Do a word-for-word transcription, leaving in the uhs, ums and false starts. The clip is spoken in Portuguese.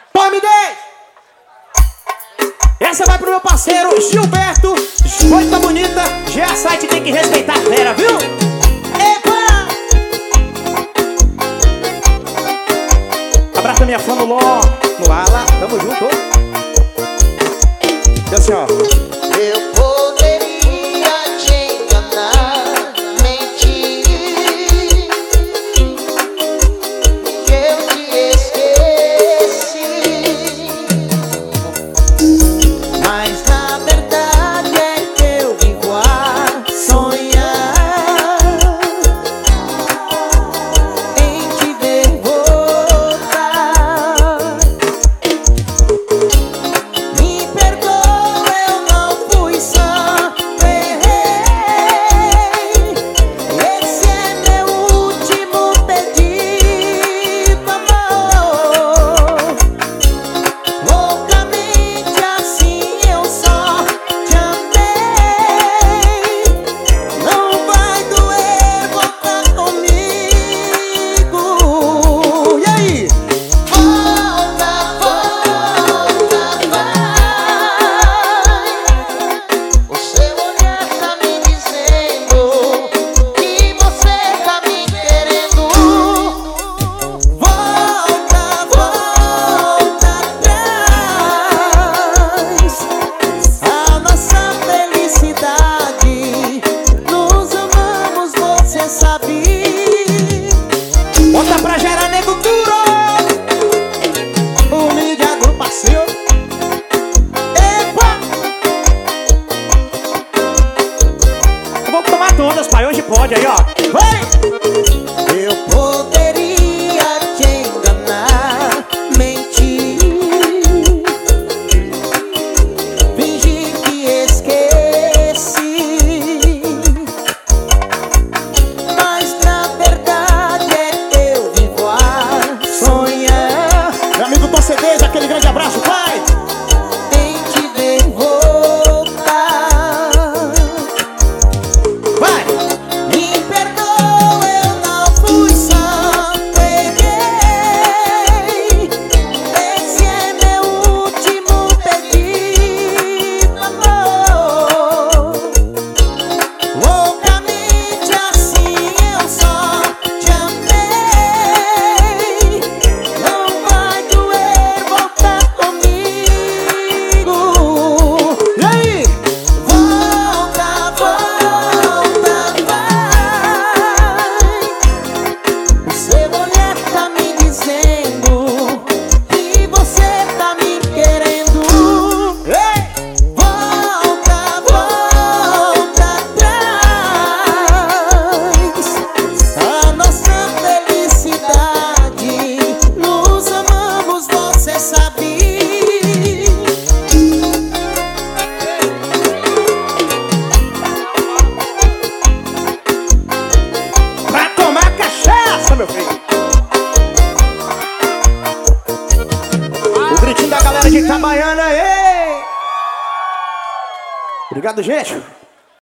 Tome dez! Essa vai pro meu parceiro Gilberto. Escolta bonita, G A Site tem que respeitar a fera, viu? Epa! Abraça minha fã no Ló, no Ala, tamo junto. E assim, ó. Eu poderia te enganar, mentir, que eu te esqueci, mas na verdade é que eu vivo a sonhar em te ver voltar. Me perdoa, eu não fui só, errei. Esse é meu último pedido, amor. Loucamente assim eu só te amei. Não vai doer voltar comigo. E aí? Volta, volta, vai. O seu olhar tá me dizendo que você tá me querendo. Volta, volta atrás. A nossa felicidade, nos amamos, você sabe. Bota pra gerar nego duro. O mídia do parceiro. Epa! Vamos tomar todas, pai, hoje pode aí, ó. Vai! Eu poderia te enganar, mentir, fingir que esqueci, mas na verdade é que eu vivo a sonhar Meu amigo Torcedez, aquele grande abraço, pai! em te ver voltar. Vai! Me perdoa, eu não fui só, errei. Esse é meu último pedido, amor. Loucamente assim eu só te amei. Não vai doer voltar comigo. E aí? Volta, volta, vai. O seu olhar tá me dizendo que você tá me querendo. Ei! Volta, volta atrás. A nossa felicidade, nos amamos, você sabe. Pra tomar cachaça, meu filho! O gritinho da galera de Itabaiana, ei! Obrigado, gente!